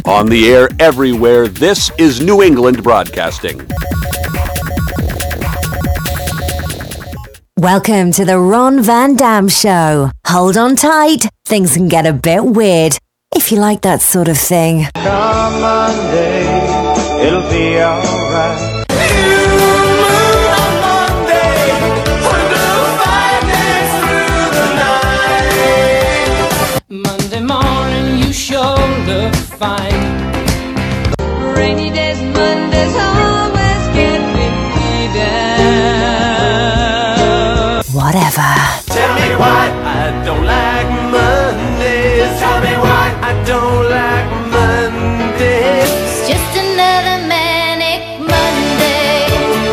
On the air everywhere, this is New England Broadcasting. Welcome to the Ron Van Dam Show. Hold on tight, things can get a bit weird, if you like that sort of thing. Come Monday, it'll be alright. Monday morning, you sure look fine. Rainy days, Mondays always get me down. Whatever. Tell me why I don't like Mondays. Tell me why I don't like Mondays. It's just another manic Monday.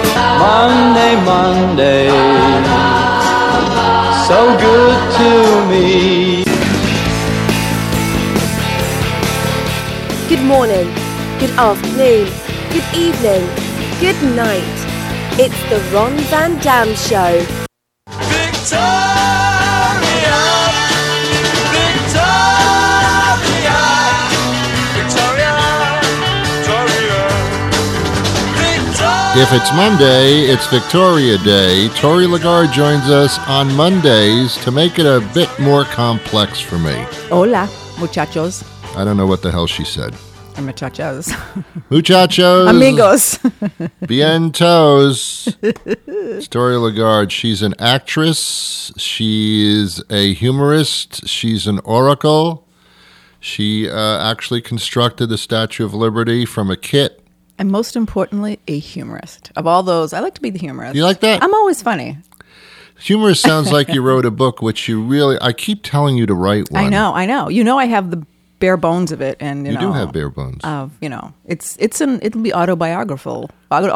Monday, so good to me. Good morning, good afternoon, good evening, good night. It's the Ron Van Dam Show. Victoria, Victoria, Victoria, Victoria. If it's Monday, it's Victoria Day. Tori Lagarde joins us on Mondays to make it a bit more complex for me. Hola, muchachos. I don't know what the hell she said. Muchachos. Muchachos. Amigos. Vientos. It's Tori Lagarde. She's an actress. She is a humorist. She's an oracle. She actually constructed the Statue of Liberty from a kit. And most importantly, a humorist. Of all those, I like to be the humorist. You like that? I'm always funny. Humorist sounds like you wrote a book, which you really... I keep telling you to write one. I know. You know I have the bare bones of it, and you know, do have bare bones. It'll be autobiographical.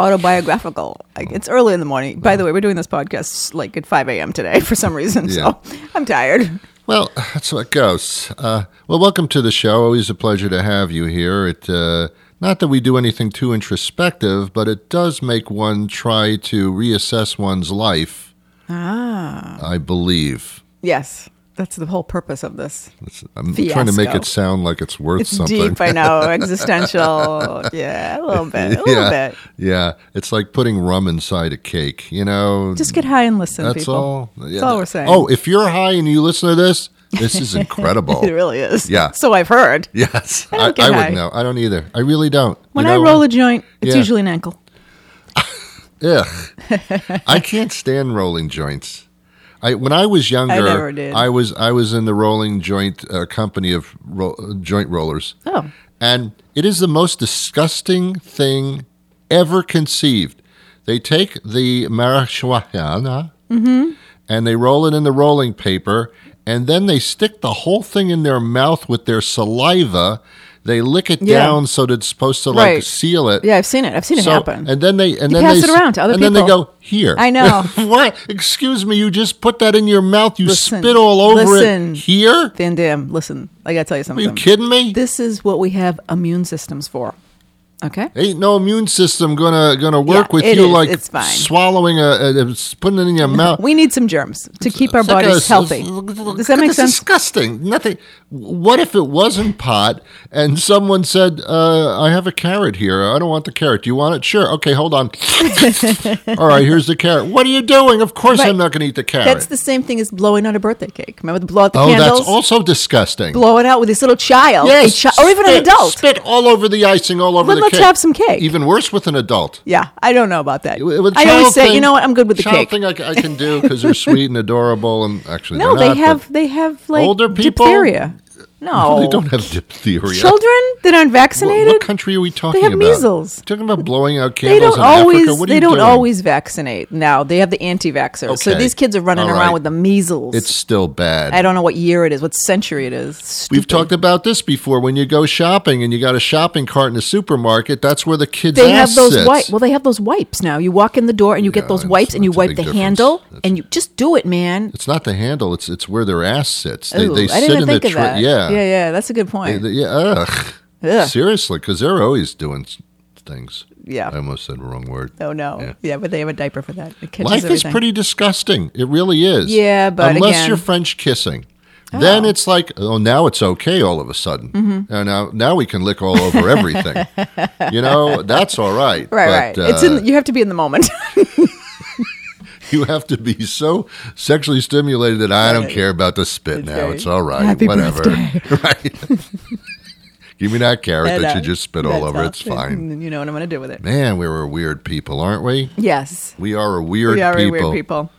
Like, it's early in the morning. By the way, we're doing this podcast like at 5 a.m. today for some reason, so I'm tired. Well, that's what goes. Well, welcome to the show. Always a pleasure to have you here. Not that we do anything too introspective, but it does make one try to reassess one's life. I believe. Yes. That's the whole purpose of this. I'm fiasco. Trying to make it sound like it's worth something. It's deep, I know. Existential. Yeah, a little bit. Yeah, it's like putting rum inside a cake, you know. Just get high and listen, That's people. all. That's all we're saying. Oh, if you're high and you listen to this is incredible. It really is. Yeah. So I've heard. Yes. I don't get high. wouldn't know. I don't either. I really don't. When I roll a joint, it's Yeah. usually an ankle. Ugh. I can't stand rolling joints. When I was younger, I never did. I was in the rolling joint company of joint rollers. Oh. And it is the most disgusting thing ever conceived. They take the marijuana and they roll it in the rolling paper, and then they stick the whole thing in their mouth with their saliva. They lick it down so that it's supposed to seal it. Yeah, I've seen it. I've seen it happen. And then they pass it around to other people. And then they people. go, here. I know. What? Excuse me, you just put that in your mouth. You spit all over it. Here? Van Dam, listen. I got to tell you Are something. you kidding me? This is what we have immune systems for. Okay? Ain't no immune system gonna work with it you is. like It's fine. swallowing putting it in your mouth. We need some germs to keep our It's like bodies healthy. Does that make sense? Disgusting. Nothing. What if it wasn't pot and someone said, I have a carrot here. I don't want the carrot. Do you want it? Sure. Okay, hold on. All right, here's the carrot. What are you doing? Of course I'm not going to eat the carrot. That's the same thing as blowing out a birthday cake. Remember to blow out the candles? That's also disgusting. Blow it out with this little child. Yes, or even an adult. Spit all over the icing, all over the cake. Let's have some cake. Even worse with an adult. Yeah, I don't know about that. With I always say, thing, you know what, I'm good with the child cake. thing I can do because they're sweet and adorable, and actually No, they're they not, have like older people? diphtheria. No, they don't have diphtheria. Children that aren't vaccinated. What country are we talking They about? have measles. Talking about blowing out They candles don't in always. Africa? What are They you don't doing? always vaccinate. Now they have the anti-vaxxers. So Okay. these kids are running All around right. with the measles. It's still bad. I don't know what year it is, what century it is. Stupid. We've talked about this before. When you go shopping and you got a shopping cart in the supermarket, that's where the kids' They ass have those sits. wipes. Well, they have those wipes now. You walk in the door and you get those wipes and you that's a wipe big the difference. handle and you just do it, man. It's not the handle. It's where their ass sits. Ooh, They I sit didn't even in think the of that. Yeah. Yeah. That's a good point. Ugh. Ugh. Seriously, because they're always doing things. Yeah. I almost said the wrong word. Oh no. Yeah. But they have a diaper for that. It catches Life is everything. pretty disgusting. It really is. Yeah, but unless again- you're French kissing. Then it's like, oh, now it's okay all of a sudden. Mm-hmm. And now we can lick all over everything. That's all right. Right. But, It's you have to be in the moment. you have to be so sexually stimulated that I don't care about the spit now. right. It's all right. Happy Whatever. birthday. Right. Give me that carrot And, that you just spit all that's over. all. It's fine. You know what I'm going to do with it. Man, we were weird people, aren't we? Yes. We are a weird We are people. weird people.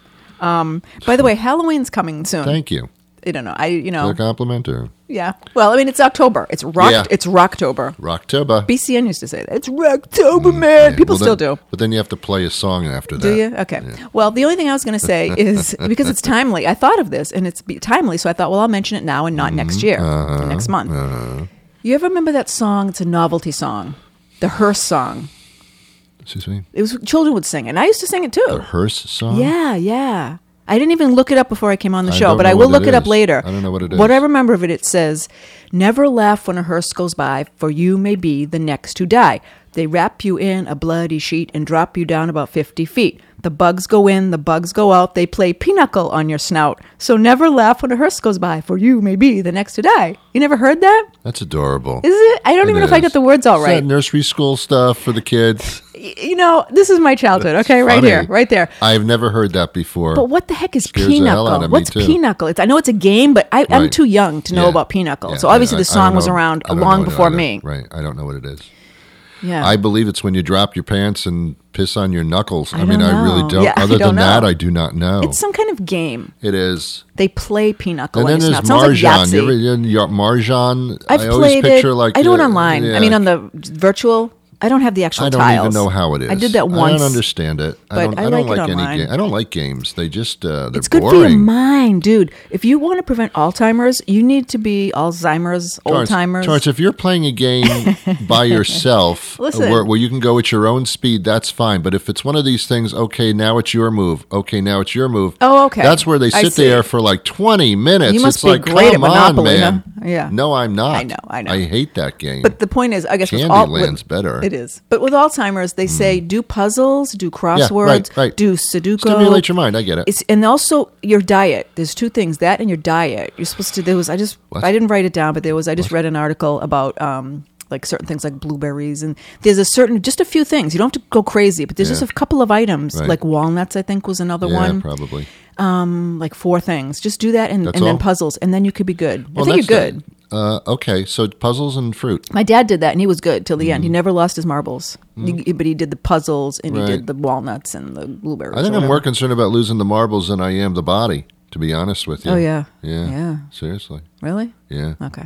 By the way, Halloween's coming soon. Thank you. I don't know. For the compliment or Yeah. Well, I mean, it's October. It's rock. Yeah. It's Rocktober. Rocktober. BCN used to say that. It's Rocktober, man. People Well, still then- do. But then you have to play a song after that. Do you? Okay. Well, the only thing I was going to say is because it's timely. I thought of this and it's timely, so I thought, well, I'll mention it now and not next year, or next month. You ever remember that song? It's a novelty song, the Hearst song. Excuse me? It was children would sing it, and I used to sing it too. The Hearst song? Yeah. I didn't even look it up before I came on the I show, don't but know I will what look it it up is. later. I don't know what it What is. I remember of it, it says, "Never laugh when a hearse goes by, for you may be the next to die. They wrap you in a bloody sheet and drop you down about 50 feet. The bugs go in, the bugs go out. They play pinochle on your snout. So never laugh when a hearse goes by, for you may be the next to die." You never heard that? That's adorable. Is it? I don't It even know if I is. got the words all Is right. that nursery school stuff for the kids? This is my childhood, okay? Right Funny. here, right there. I've never heard that before. But what the heck is Scares the hell out pinochle? of me, What's too. pinochle? I know it's a game, but I'm Right. too young to know Yeah. about pinochle. Yeah, So obviously I the song don't was know. around I don't long know it before either. me. Right. I don't know what it is. Yeah. I believe it's when you drop your pants and piss on your knuckles. I don't mean, I really know. don't. Yeah, I Other don't than that, know. I do not know. It's some kind of game. It is. They play pinochle And on then your there's snout. Sounds like Marjan. You ever Yahtzee. done Marjan? I've I always played picture it. like I do it yeah, online. yeah. I mean, on the virtual. I don't have the actual I don't tiles. even know how it is. I did that once. I don't understand it. but I I don't like it any online. game. I don't like games. They just they're It's good boring. for your mind, dude. If you want to prevent Alzheimer's, you need to be Alzheimer's, old timers. Torrance, if you're playing a game by yourself Listen. where you can go at your own speed, that's fine. But if it's one of these things, okay, now it's your move. Okay, now it's your move. Oh, okay. That's where they I sit see. there for like 20 minutes. You must it's be like, great at come on, Monopoly, man. huh? Yeah. No, I'm not. I know. I hate that game. But the point is, I guess with Candyland's better. It is. But with Alzheimer's, they say do puzzles, do crosswords, right. do Sudoku. Stimulate your mind. I get it. And also your diet. There's two things: that and your diet. You're supposed to. What? I didn't write it down, but I just read an article about like certain things like blueberries, and there's just a few things. You don't have to go crazy, but there's just a couple of items Right. like walnuts. I think was another yeah, one. probably. Like 4 things. Just do that, and That's then all? puzzles, and then you could be good. Well, I think that's you're good. Okay, so puzzles and fruit. My dad did that, and he was good till the Mm. end. He never lost his marbles, but he did the puzzles and Right. he did the walnuts and the blueberries. I think or I'm whatever. more concerned about losing the marbles than I am the body, to be honest with you. Oh yeah, Yeah. yeah. Seriously. Really? Yeah. Okay.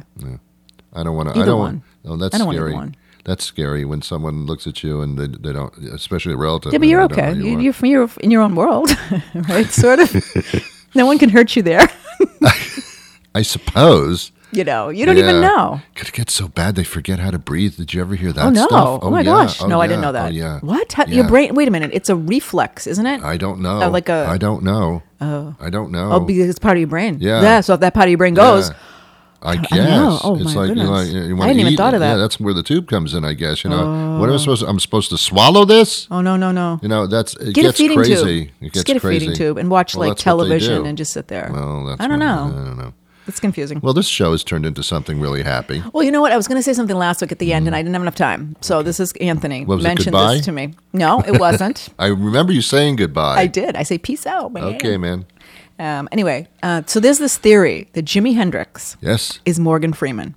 I don't want to. Either I don't one. Want, oh, that's I don't want scary. either one. That's scary when someone looks at you and they don't, especially a relative. Yeah, but and you're they don't okay. know who you are. You're in your own world, right? Sort of. No one can hurt you there. I suppose. You don't even know. Could it get so bad they forget how to breathe? Did you ever hear that Oh no! stuff? Oh, my yeah. gosh! Oh, No, I yeah. didn't know that. Oh, yeah. What? Yeah. Your brain? Wait a minute! It's a reflex, isn't it? I don't know. like a- I don't know. Oh. I don't know. Oh, because it's part of your brain. Yeah. Yeah. So if that part of your brain goes, Yeah. I guess. know. Oh, it's my like goodness. you want I hadn't to even eat. thought of that. Yeah, that's where the tube comes in, I guess. What am I supposed to? I'm supposed to swallow this? oh no. That's it Get a gets feeding crazy. tube. It gets Just get a crazy. feeding tube and watch Well, like that's what they television do. and just sit there. Well, that's I don't know. I don't know. It's confusing. Well, this show has turned into something really happy. Well, you know what? I was going to say something last week at the end, and I didn't have enough time. So this is Anthony. Was it mentioned goodbye? this to me. No, it wasn't. I remember you saying goodbye. I did. I say peace out, man. Okay, man. Anyway, so there's this theory that Jimi Hendrix Yes. is Morgan Freeman.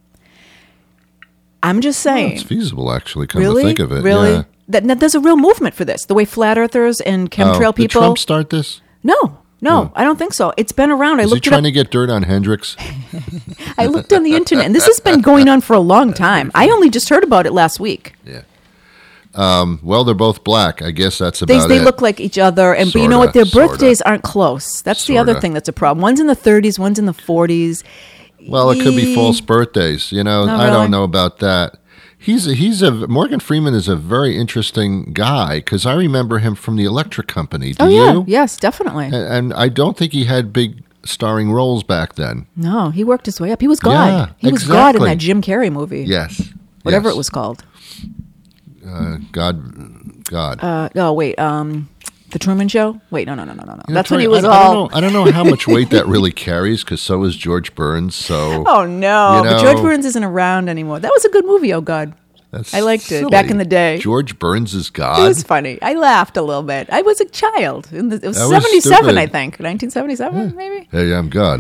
I'm just saying. It's feasible, actually, come really? to think of it. Really? Yeah. That there's a real movement for this. The way flat earthers and chemtrail Did people. Trump start this? No, I don't think so. It's been around. I Is he looked it trying up. to get dirt on Hendrix? I looked on the internet, and this has been going on for a long time. I only just heard about it last week. Yeah. Well, they're both black. I guess that's They about it. look like each other, but you know what? Their Sorta. birthdays aren't close. That's the other Sorta. thing that's a problem. One's in the 30s, one's in the 40s. Well, it could be false birthdays. I really? don't know about that. Morgan Freeman is a very interesting guy because I remember him from the Electric Company. Do Oh, yeah. you? Yes, definitely. And I don't think he had big starring roles back then. No, he worked his way up. He was God. Yeah, He was God in exactly. that Jim Carrey movie. Yes. Whatever Yes. it was called. God. Oh, wait. The Truman Show? Wait, no. You know, That's when Tori, he was I all. don't know how much weight that really carries, because so is George Burns. So Oh no! you But George know, Burns isn't around anymore. That was a good movie. Oh God, that's I liked it silly. back in the day. George Burns is it God. was funny. I laughed a little bit. I was a child. It was That was 77, stupid. I think. 1977, maybe. Hey, I'm God.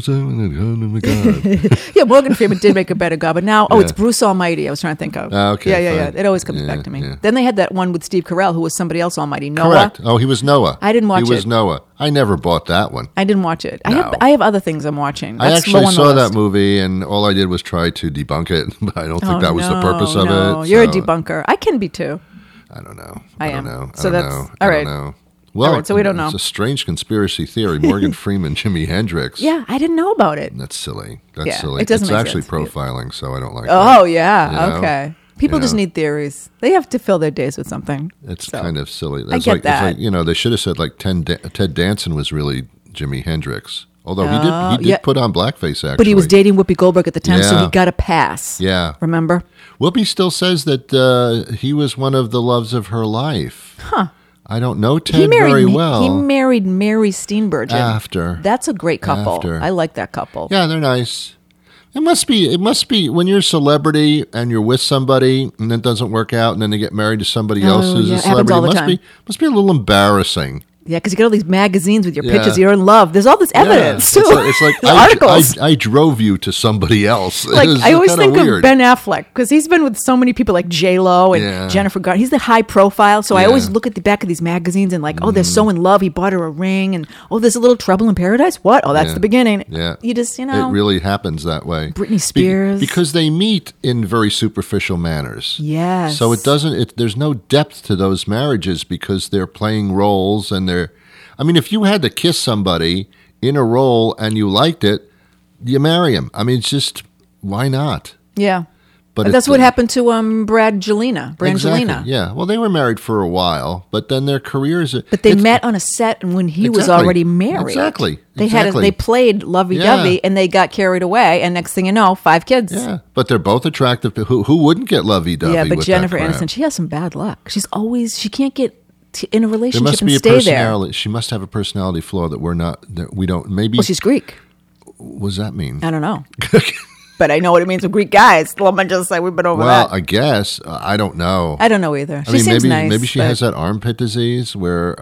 I'm God. Yeah, Morgan Freeman did make a better God, but now, it's Bruce Almighty. I was trying to think of. Okay, Yeah. fine. It always comes Yeah, back to me. yeah. Then they had that one with Steve Carell, who was somebody else Almighty. Noah. Correct. Oh, he was Noah. I didn't watch He was it. Noah. I never bought that one. I didn't watch it. No. I have other things I'm watching. I That's actually low on the saw list. that movie, and all I did was try to debunk it. But I don't think that was the purpose of no. it. You're a so debunker. I can be too. I don't know. I don't am. know. So I don't that's- know. all I right. don't know. Well, All right, so we don't know. It's a strange conspiracy theory. Morgan Freeman, Jimi Hendrix. Yeah, I didn't know about it. That's silly. That's Yeah, silly. it doesn't It's make actually sense. profiling, so I don't like Oh that. yeah, You know? okay. People You just know? need theories. They have to fill their days with something. It's So, kind of silly. I get that. It's like, you know, they should have said like Ted Danson was really Jimi Hendrix. Although he did yeah. put on blackface, actually. But he was dating Whoopi Goldberg at the time, so Yeah. he got a pass. Yeah. Remember? Whoopi still says that he was one of the loves of her life. Huh. I don't know Ted He married very well. He married Mary Steenburgen. After. That's a great couple. After. I like that couple. Yeah, they're nice. It must be when you're a celebrity and you're with somebody and it doesn't work out and then they get married to somebody else who's yeah, a it happens celebrity. all the It time. must be a little embarrassing. Yeah, because you get all these magazines with your Yeah. pictures. You're in love. There's all this evidence too. It's like The articles. I drove you to somebody else. Like It's I always kinda think weird. of Ben Affleck because he's been with so many people like J Lo and Yeah. Jennifer Garner. He's the high profile, so I Yeah. always look at the back of these magazines and like, oh, they're so in love. He bought her a ring, and oh, there's a little trouble in paradise. What? Oh, that's Yeah. the beginning. Yeah. You just know. It really happens that way. Britney Spears. Because they meet in very superficial manners. Yes. So it doesn't. There's no depth to those marriages because they're playing roles and they're. I mean, if you had to kiss somebody in a role and you liked it, you marry him. I mean, it's just why not? Yeah. But That's it- what happened to Brangelina. Exactly. Yeah. Well, they were married for a while, but then their careers. But they met on a set and when he was Exactly. already married. Exactly. They Exactly. they played lovey-dovey Yeah. and they got carried away and next thing you know, 5 kids. Yeah, but they're both attractive. Who wouldn't get lovey-dovey? Yeah, but with Jennifer that crap? Aniston, she has some bad luck. She can't get in a There relationship must and be a stay there. personality. She must have a personality flaw that we don't. Maybe. Well, she's Greek. What does that mean? I don't know. But I know what it means with Greek guys. Let me just say we've been over Well, that. I guess I don't know. I don't know either. She I mean, seems maybe nice. maybe she but- has that armpit disease where.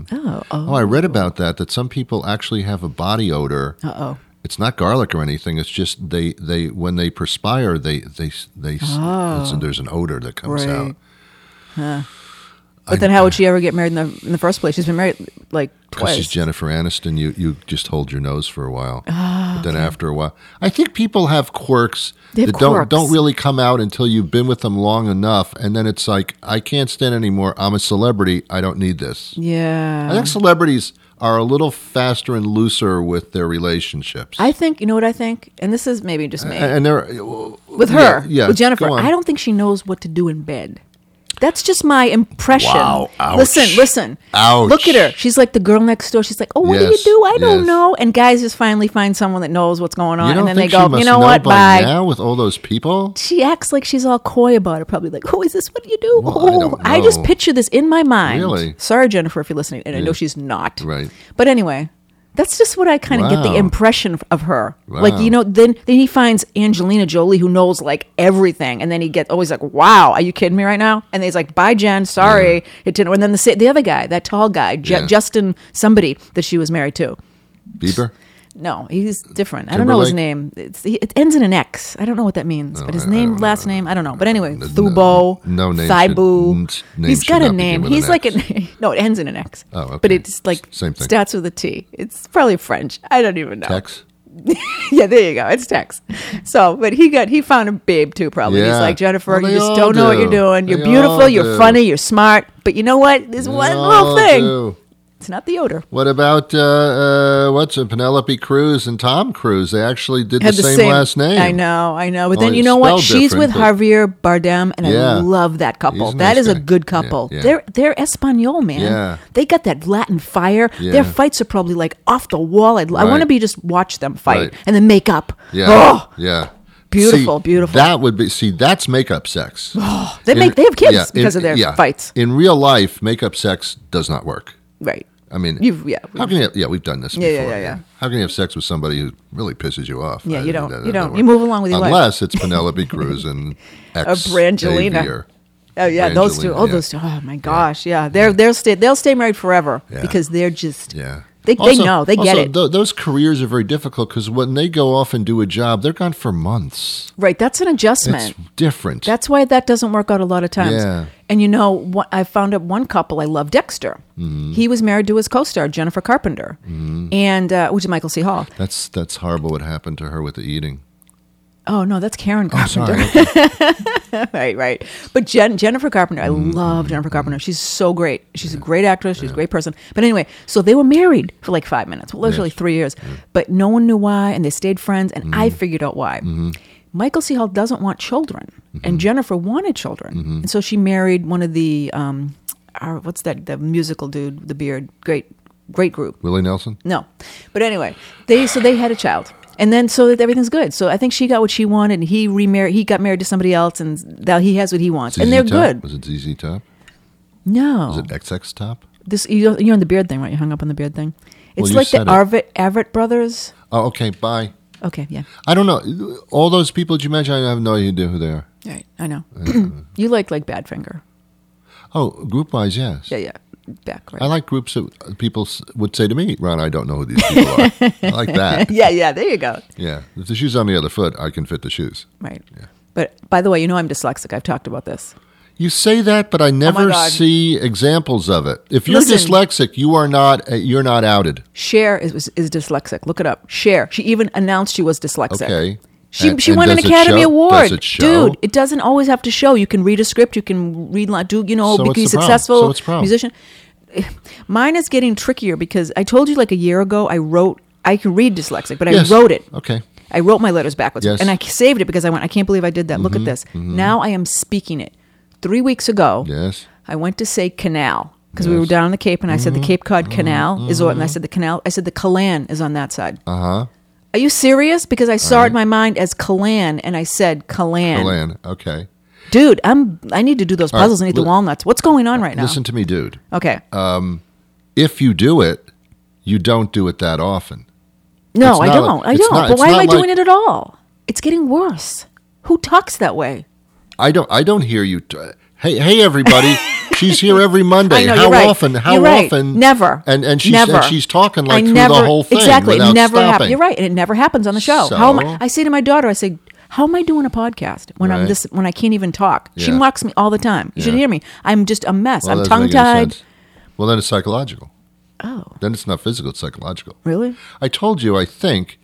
I read about that some people actually have a body odor. Uh-oh. It's not garlic or anything. It's just they when they perspire there's an odor that comes Right. out. But then how would she ever get married in the first place? She's been married like Because twice. she's Jennifer Aniston, you just hold your nose for a while. But then after a while, I think people have quirks They have that quirks. don't really come out until you've been with them long enough, and then it's like, I can't stand anymore. I'm a celebrity. I don't need this. Yeah. I think celebrities are a little faster and looser with their relationships. I think, you know what I think? And this is maybe just me. and they're With her, yeah, with Jennifer, go on. I don't think she knows what to do in bed. That's just my impression. Wow, ouch. Listen. Ouch. Look at her. She's like the girl next door. She's like, oh, what do you Yes, do? I don't yes. know. And guys just finally find someone that knows what's going on. You don't And then they think go, she must you know what? by Bye. now with all those people? She acts like she's all coy about it. Probably like, oh, is this what you do? Well, I don't I just know. picture this in my mind. Really? Sorry, Jennifer, if you're listening. And I know she's not. Right. But anyway, that's just what I kind of get the Wow. impression of her. Wow. Like, you know, then he finds Angelina Jolie who knows like everything. And then he gets always like, wow, are you kidding me right now? And he's like, bye, Jen. Sorry. It didn't. And then the other guy, that tall guy, Yeah. Justin somebody that she was married to. Bieber? No, he's different. I don't know his Timberlake? name. It ends in an X. I don't know what that means. But his I name, don't last name, I don't know. But anyway, Thubo, no name Thibaut. should- name He's should got a not begin name. with He's an like X. no, it ends in an X. Oh, okay. But it's like Same thing. starts with a T. It's probably French. I don't even know. Tex? Yeah, there you go. It's Tex. So, but he found a babe too. Probably he's Yeah. like, Jennifer, Well, you they just all don't know what do. you're doing. You're They beautiful. all You're do. funny. You're smart. But you know what? There's one little all thing. do. It's not the odor. What about what's it, Penelope Cruz and Tom Cruise? They actually did the Had same last name. I know. But Oh, then you it's know what? spelled She's with different, but- Javier Bardem, and I Yeah. love that couple. He's a That nice is a guy. good couple. Yeah, yeah. They're Espanol, man. Yeah. They got that Latin fire. Yeah. Their fights are probably like off the wall. I want to be just watch them fight Right. and then make up. Yeah, Oh, yeah. Beautiful, See, beautiful. That would be that's makeup sex. they have kids because of their fights. In real life, makeup sex does not work. Right. I mean, You've- how can you? Yeah, we've done this Yeah, before. yeah, yeah. How can you have sex with somebody who really pisses you off? Yeah, you don't. That You don't. work. You move along with your life. Unless it's Penelope Cruz and ex Brangelina. Xavier. Oh yeah, those two. Brangelina, Oh, yeah. those two. Oh my gosh, yeah. They'll stay married forever Yeah. because they're just Yeah. they know, they get it. Those careers are very difficult because when they go off and do a job, they're gone for months. Right, that's an adjustment. It's different. That's why that doesn't work out a lot of times. Yeah. And you know, what, I found out one couple I love, Dexter. Mm-hmm. He was married to his co-star Jennifer Carpenter, and which is Michael C. Hall. That's horrible. What happened to her with the eating? Oh no, that's Karen Oh, Carpenter. sorry. right. But Jennifer Carpenter, I love Jennifer Carpenter. She's so great. She's a great actress. She's a great person. But anyway, so they were married for like 5 minutes. Well, literally 3 years. But no one knew why, and they stayed friends. And I figured out why. Michael C. Hall doesn't want children, and Jennifer wanted children, and so she married one of the what's that? The musical dude, with the beard, great group. Willie Nelson. No, but anyway, they had a child, and then so that everything's good. So I think she got what she wanted, and he remarried. He got married to somebody else, and now he has what he wants, and ZZ they're Top? good. Was it ZZ Top? No, Was it XX Top? this you're on the beard thing, right? You hung up on the beard thing. It's you like the said it. Avett brothers. Oh, okay. Bye. Okay, yeah, I don't know. All those people that you mentioned, I have no idea who they are. right. I know. You like Badfinger. Oh, group-wise, yes. Yeah, back right. I like groups that people would say to me, Ron, I don't know who these people are. I like that. Yeah, there you go. Yeah. If the shoe's on the other foot, I can fit the shoes. Right. But by the way, you know I'm dyslexic. I've talked about this. You say that, but I never God. see examples of it. If you're Listen. dyslexic, you're not outed. Cher is dyslexic. Look it up. Cher. She even announced she was dyslexic. Okay. She And won an does it Academy show? Award. Does it show? Dude, it doesn't always have to show. You can read a script. You can read, So be what's the problem? successful So what's the problem? musician. Mine is getting trickier because I told you like a year ago I can read dyslexic, but Yes. I wrote it. Okay. I wrote my letters backwards. Yes. And I saved it because I can't believe I did that. Look at this. Now I am speaking it. 3 weeks ago, Yes. I went to say canal because we were down on the Cape, and I said the Cape Cod Canal is on, and I said the canal. I said the Calan is on that side. Uh-huh. Are you serious? Because I saw it in my mind as Calan, and I said Calan. Milan. Okay. Dude, I need to do those puzzles and eat the walnuts. What's going on right now? Listen to me, dude. Okay. If you do it, you don't do it that often. No, it's I not don't. like- I it's don't. not- But it's why am not I doing like- it at all? It's getting worse. Who talks that way? I don't hear you. Hey, everybody! She's here every Monday. I know, How you're right. often? How You're right. often? Never. And she's Never. and she's talking like I through never, the whole thing exactly. without It never stopping. happens. You're right, and it never happens on the show. So? How am I say to my daughter, I say, "How am I doing a podcast when I'm Right. this when I can't even talk?" She Yeah. mocks me all the time. You should Yeah. hear me. I'm just a mess. Well, I'm that doesn't make any tongue-tied. sense. Well, then it's psychological. Oh, Then it's not physical; it's psychological. really? I told you, I think,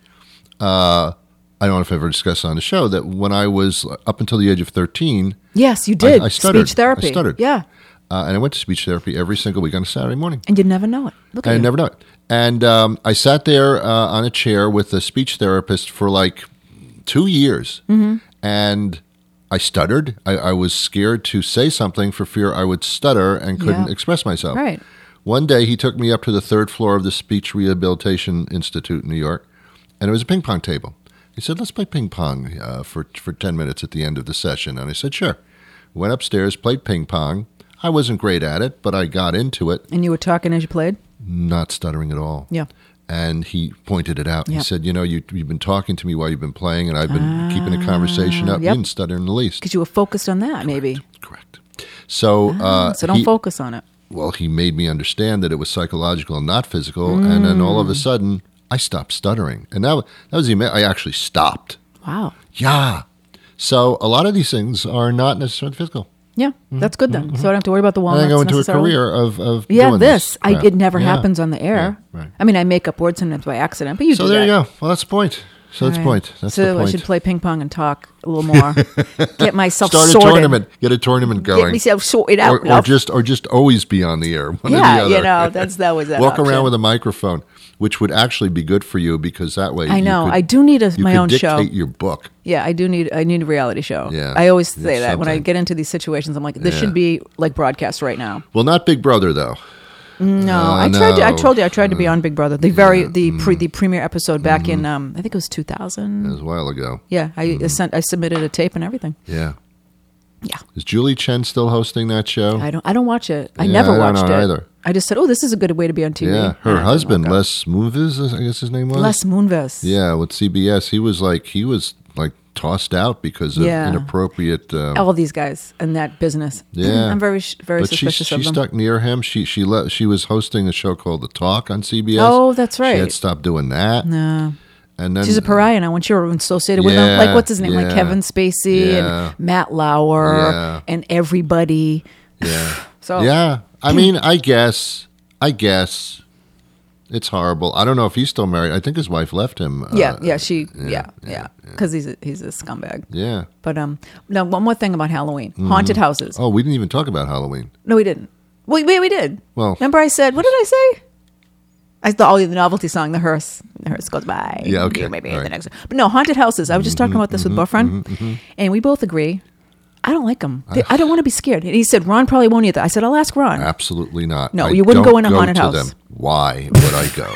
I don't know if I ever discussed on the show, that when I was up until the age of 13, Yes, you did. I stuttered. Speech therapy. I stuttered. Yeah, and I went to speech therapy every single week on a Saturday morning. and you never know it. Look at I you. never know it. And I sat there on a chair with a speech therapist for like 2 years. Mm-hmm. And I stuttered. I was scared to say something for fear I would stutter and couldn't Yeah. express myself. Right. One day he took me up to the third floor of the Speech Rehabilitation Institute in New York, and it was a ping pong table. He said, let's play ping pong for 10 minutes at the end of the session. And I said, sure. Went upstairs, played ping pong. I wasn't great at it, but I got into it, And you were talking as you played. not stuttering at all. Yeah. And he pointed it out. Yep. He said, you've been talking to me while you've been playing, and I've been keeping a conversation up. yep. You didn't stutter in the least. Because you were focused on that, maybe. Correct. So, So don't focus on it. well, he made me understand that it was psychological and not physical. And then all of a sudden, I stopped stuttering. And that was the I actually stopped. Wow. Yeah. So a lot of these things are not necessarily physical. Yeah, that's good then. So I don't have to worry about the And walnuts I go into a necessarily. career of Yeah, doing this. crap. It never Yeah. happens on the air. Yeah, right. I mean, I make up words sometimes by accident, but you So do there that. you go. Well, that's the point. So that's the point. That's so the point. I should play ping pong and talk a little more. Get myself Start sorted. a tournament. Get a tournament going. Get myself sorted out. or just always be on the air. One or yeah, the other. you know, that was that. Walk option. around with a microphone, which would actually be good for you because that way I know. you could, I do need you my could own show. dictate your book. Yeah, I need a reality show. Yeah, I always it's say that when I something. get into these situations, I'm like, this Yeah. should be like broadcast right now. Well, not Big Brother though. No, I tried. I told you I tried to be on Big Brother. The premiere episode back in I think it was 2000. It was a while ago. Yeah, I submitted a tape and everything. Yeah. Yeah. Is Julie Chen still hosting that show? I don't watch it. I Yeah, never I don't watched know it. either. I just said, "Oh, this is a good way to be on TV." Yeah, her husband, Les Moonves, I guess his name was. Les Moonves. Yeah, with CBS, he was like tossed out because of Yeah. inappropriate. All these guys in that business. Yeah, I'm very but suspicious of she them. stuck near him. She was hosting a show called The Talk on CBS. Oh, that's She right. had stopped doing that. No. And then She's a pariah now. When you were associated with them, like what's his name, like yeah, Kevin Spacey yeah. and Matt Lauer Yeah. and everybody. Yeah. So Yeah. I mean, I guess it's horrible. I don't know if he's still married. I think his wife left him. yeah, yeah, because he's a scumbag. Yeah. But now one more thing about Halloween, haunted houses. Oh, we didn't even talk about Halloween. No, we didn't. We did. Well- remember I said, what did I say? I thought, the novelty song, the hearse goes by. Yeah, okay. Maybe All the right. next. But no, haunted houses. I was just talking about this with boyfriend, and we both agree. I don't like them. I don't want to be scared. And he said, Ron probably won't either. I said, I'll ask Ron. Absolutely not. No, I you wouldn't don't go in a haunted to house. Them. Why would I go?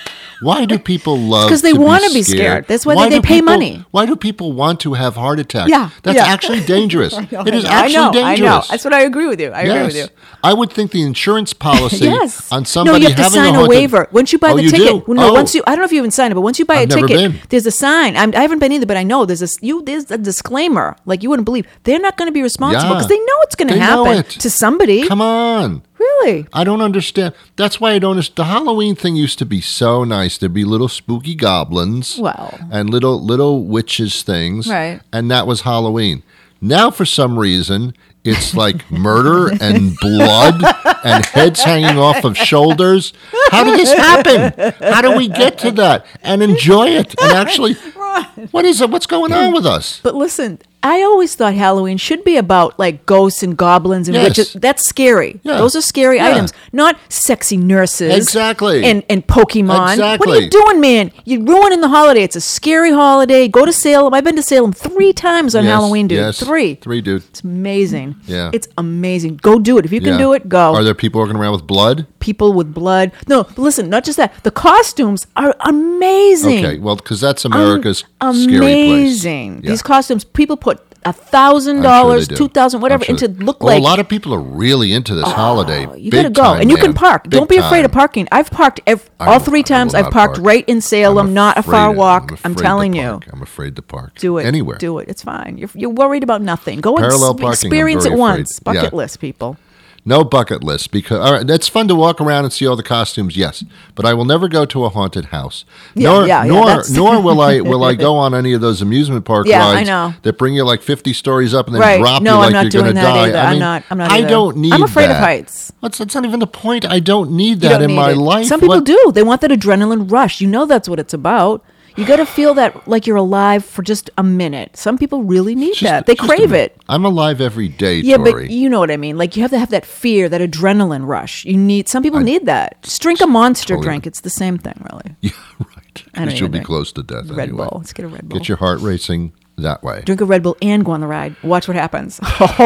Why do people love? Because they to want to be be scared? scared. That's why they do pay people- money. Why do people want to have heart attacks? Yeah, That's yeah. actually dangerous. It is I actually know. dangerous. That's what I agree with you. I agree with you. I would think the insurance policy Yes. on somebody no, you have to having sign a a haunted, waiver. Once you buy Oh, the you ticket. do? No, Oh. once you I don't know if you even signed it, but once you buy I've a never ticket, been. there's a sign. I haven't been either, but I know there's a disclaimer. Like you wouldn't believe. They're not going to be responsible Yeah. because they know it's going to They know happen it. to somebody. Come on. Really? I don't understand. That's why I don't understand. The Halloween thing used to be so nice. There'd be little spooky goblins, Well. and little witches things, Right. And that was Halloween. Now, for some reason, it's like murder and blood and heads hanging off of shoulders. How did this happen? How do we get to that and enjoy it? And actually, what is it? What's going on with us? But listen, I always thought Halloween should be about like ghosts and goblins and Yes. witches. That's scary. Yeah. Those are scary Yeah. items, not sexy nurses. Exactly. And Pokemon. Exactly. What are you doing, man? You're ruining the holiday. It's a scary holiday. Go to Salem. I've been to Salem 3 times on Yes, Halloween, dude. yes. 3. 3, dude. It's amazing. Yeah. It's amazing. Go do it. If you can Yeah. do it, go. Are there people walking around with blood? People with blood. No, but listen, not just that. The costumes are amazing. Okay, well, because that's America's scary place. Amazing. Yeah. These costumes, people put I'm $1,000, sure they do. $2,000, whatever, I'm sure into look Oh, like. a lot of people are really into this holiday. You Big gotta go, time, and you can man. park. Big Don't be afraid of time. parking. I've parked all I 3 will times. I've not parked park. right in Salem, I'm not a far afraid- walk. I'm I'm afraid telling to you, park. I'm afraid to park. do it anywhere. Do it. It's fine. You're worried about nothing. Go Parallel and parking, I'm experience it very once. afraid. Bucket Yeah. list, people. No bucket list because all right, that's fun to walk around and see all the costumes. Yes, but I will never go to a haunted house. Yeah, nor that's- nor will I go on any of those amusement park Yeah, I rides know. that bring you like 50 stories up and then Right. drop No, you I'm like not you're going doing to that die. either. I I'm mean, not I either. don't need. I'm afraid of that. heights. That's not even the point. I don't need You that don't in need my it. life. Some people What- do. They want that adrenaline rush. You know that's what it's about. You got to feel that like you're alive for just a minute. Some people really need Just- that. They just a crave minute. it. I'm alive every day, Yeah, Tori. but you know what I mean. Like you have to have that fear, that adrenaline rush. You need. Some people need that. Just drink a Monster totally- drink. It's the same thing, really. Yeah, right. I don't Because you'll even be drink. close to death Red anyway. Bull. Let's get a Red Bull. Get your heart racing that way. Drink a Red Bull and go on the ride. Watch what happens.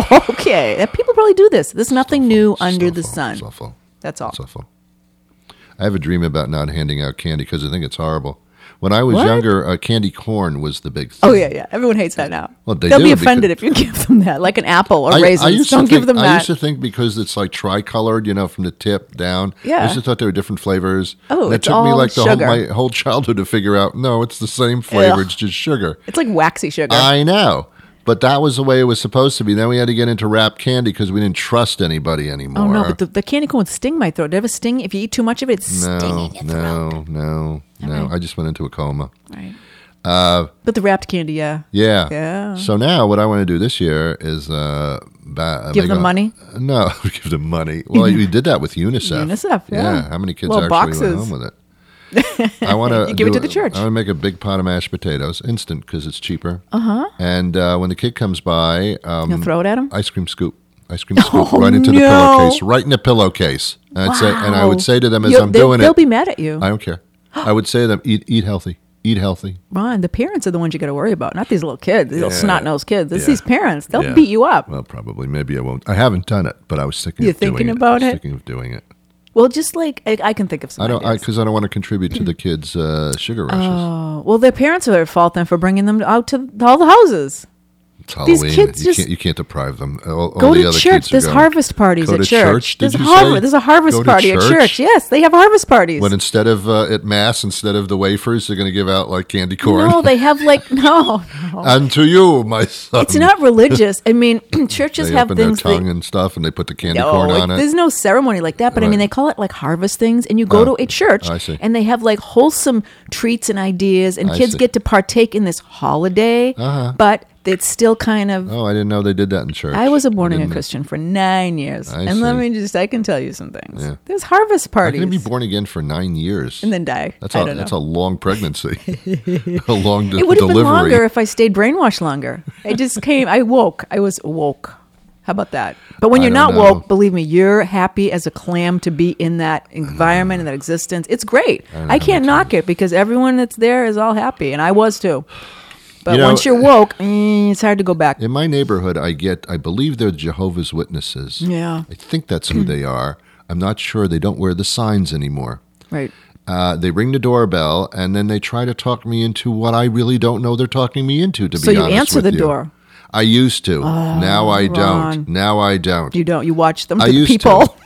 Okay, and people probably do this. There's nothing new under the sun. It's awful. That's all. It's awful. I have a dream about not handing out candy because I think it's horrible. When I was What? younger, candy corn was the big thing. Oh yeah. Everyone hates that now. Well, they They'll do be because- offended if you give them that, like an apple or I raisins. used to Don't give think- them I that. used to think because it's like tricolored, from the tip down. Yeah. I used to thought there were different flavors. Oh, and it it's took me all like sugar. my whole childhood to figure out. No, it's the same flavor. Ugh. It's just sugar. It's like waxy sugar. I know, but that was the way it was supposed to be. Then we had to get into wrapped candy because we didn't trust anybody anymore. Oh no, but the candy corn would sting my throat. Did it ever sting? If you eat too much of it, it's stinging your throat. No. I just went into a coma. Right. But the wrapped candy, yeah. Yeah. Yeah. So now what I want to do this year is Give them money? No, give them money. Well, we did that with UNICEF. UNICEF, yeah. How many kids Well, actually boxes. went home with it? I want to You give it to the church. I want to make a big pot of mashed potatoes, instant because it's cheaper. And when the kid comes by, You'll throw it at him? ice cream scoop right Oh, into the no. pillowcase, right in the pillowcase. And I would say to them as I'm doing they'll it, be mad at you. I don't care. I would say to them, eat healthy. Eat healthy. Ron, the parents are the ones you got to worry about, not these little kids, these little snot-nosed kids. It's Yeah. these parents. They'll Yeah. beat you up. Well, probably. Maybe I won't. I haven't done it, but I was thinking You're of doing thinking it. about I was it? thinking of doing it. Well, just like, I can think of some ideas. Because I don't want to contribute to the kids' sugar rushes. Oh, well, their parents are at fault then for bringing them out to all the houses. It's Halloween. kids You can't deprive them. All Go the to other church. kids are There's going. harvest parties Go at to church. Did There's you say? There's a harvest Go to party at church. Yes, they have harvest parties. When instead of at mass, instead of the wafers, they're going to give out like candy corn. No, they have like no. And to you, my son. It's not religious. I mean, churches They have open things their tongue that. and stuff, and they put the candy No, corn on it. there's no ceremony like that, but I mean, Right. they call it like harvest things, and you go to a church, I see. and they have like wholesome treats and ideas, and I kids see. get to partake in this holiday, but it's still kind of. Oh, I didn't know they did that in church. I was a born again didn't- Christian for 9 years, I and let see. me I can tell you some things. Yeah. There's harvest I parties, can be born again for 9 years. and then die. That's I a don't that's know. a long pregnancy, a long It would have delivery. been longer if I stayed brainwashed longer. I just came. I woke. I was woke. How about that? But when I you're don't not know. woke, believe me, you're happy as a clam to be in that environment and that existence. It's great. I can't knock it because everyone that's there is all happy, and I was too. But You know- once you're woke, it's hard to go back. In my neighborhood, I believe they're Jehovah's Witnesses. Yeah. I think that's who they are. I'm not sure. They don't wear the signs anymore. Right. They ring the doorbell, and then they try to talk me into what I really don't know they're talking me into, to So be you honest answer with the you. door. I used to. Now I Ron. don't. Now I don't. You don't. You watch them. I The used people. to.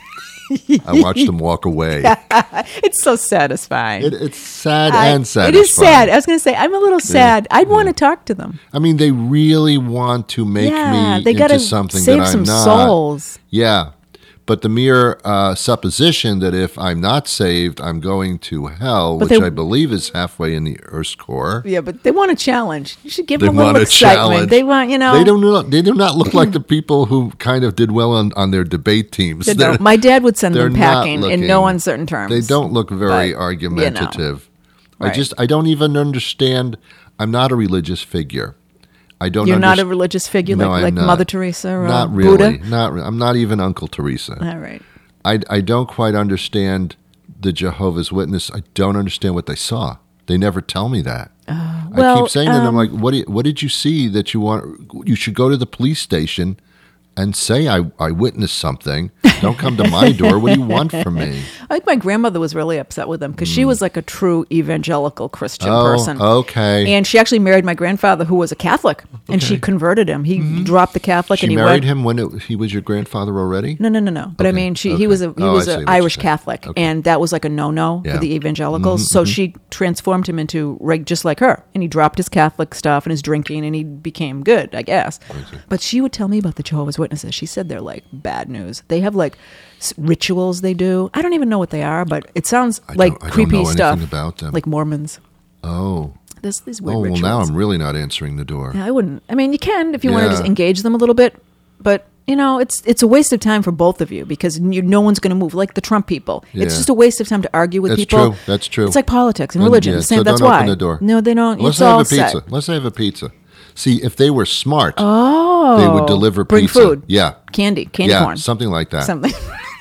I watched them walk away. It's so satisfying. It's sad I- and satisfying. It is sad. I was going to say, I'm a little sad. I'd want to talk to them. I mean, they really want to make Yeah, me they gotta into something save that I'm some not. souls. Yeah. But the mere supposition that if I'm not saved, I'm going to hell, But which they- I believe is halfway in the Earth's core. Yeah, but they want a challenge. You should give They them a little want a excitement. challenge. They want, They do not look like the people who kind of did well on their debate teams. They They're- don't. My dad would send they're them not packing in looking- no uncertain terms. They don't look very But, argumentative. Right. I don't even understand. I'm not a religious figure. I don't. You're not a underst- religious figure No, like I'm not. Mother Teresa or Not really. Buddha? Not. I'm not even Uncle Teresa. All right. I don't quite understand the Jehovah's Witness. I don't understand what they saw. They never tell me that. I well, keep saying to them, like, what did you see that you want? You should go to the police station and say I witnessed something. Don't come to my door. What do you want from me? I think my grandmother was really upset with them because she was like a true evangelical Christian Oh, person. okay. And she actually married my grandfather, who was a Catholic, and she converted him. He dropped the Catholic, She and he married went. him when he was your grandfather already? No. But I Okay, mean, he okay. was Oh, a I see what you're Irish saying. Catholic, Okay. and that was like a no-no Yeah. for the evangelicals. So she transformed him into just like her, and he dropped his Catholic stuff and his drinking, and he became good, I guess. But she would tell me about the Jehovah's Witnesses. She said they're like bad news. They have like rituals they do. I don't even know what they are, but it sounds like I don't creepy know anything stuff about them. like Mormons. Oh. There's these weird Oh, well, rituals. now I'm really not answering the door. Yeah, I wouldn't. I mean, you can if you want to Yeah. just engage them a little bit, but it's a waste of time for both of you because no one's going to move. Like the Trump people, it's Yeah. just a waste of time to argue with That's people. true. That's true. It's like politics and And, religion. yeah, Same. so That's don't why. open the door. No, they don't. Let's it's all have a pizza. set. Let's have a pizza. See, if they were smart, Oh, they would deliver bring pizza. food, Yeah. candy Yeah, corn, something like that. something.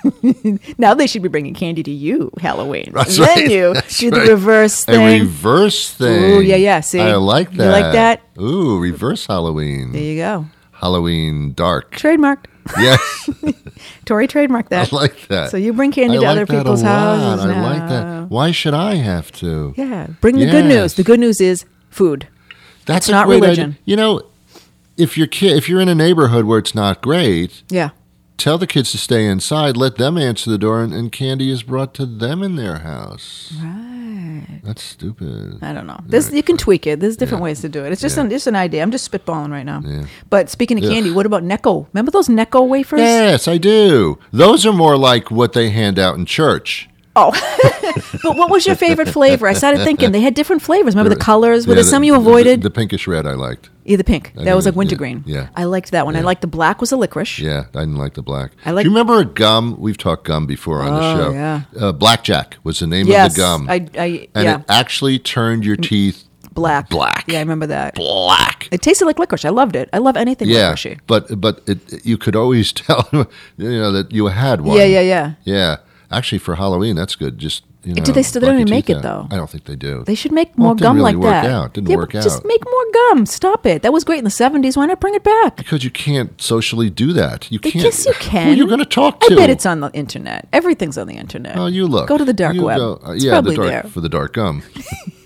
Now they should be bringing candy to you Halloween. That's and right. then you That's do right. the reverse A thing. reverse thing. Ooh, yeah. See, I like that. You like that? Ooh, reverse Halloween. There you go. Halloween dark. Trademarked. Yes, Tori trademarked I that. like that. So you bring candy I to like other that people's a lot. houses. I like No. that. Why should I have to? Yeah, bring the good news. Yes. The good news is food. That's It's not a great religion. idea. You know, if you're in a neighborhood where it's not great, Yeah. tell the kids to stay inside. Let them answer the door, and candy is brought to them in their house. Right. That's stupid. I don't know. You can tweak it. There's different ways to do it. It's just an idea. I'm just spitballing right now. Yeah. But speaking of candy, what about Necco? Remember those Necco wafers? Yes, I do. Those are more like what they hand out in church. Oh. But what was your favorite flavor? I started thinking they had different flavors. Remember the colors? Were Yeah, there some you avoided? The pinkish red I liked. Either pink. That think was like it was- wintergreen. yeah. I liked that one. I liked the black was a licorice. Yeah, I didn't like the black. I like- Do you remember a gum? We've talked gum before on the show. yeah. Blackjack was the name Yes. of the gum. And it actually turned your teeth black. black. Yeah, I remember that. black. It tasted like licorice. I loved it. I love anything Yeah, licoricey. but you could always tell, that you had one. Yeah. Yeah. Actually, for Halloween, that's good. Just Do they still- they don't block even your make teeth it, out. though. I don't think they do. They should make Well, more it didn't gum really like work that. out. Didn't yeah, work but just out. make more gum. Stop it. That was great in the 70s. Why not bring it back? Because you can't socially do that. You can't. Yes, you can. Who are you going to talk to? I bet it's on the internet. Everything's on the internet. Oh, you look. Go to the dark You web. go- It's yeah, probably the dark there. for the dark gum.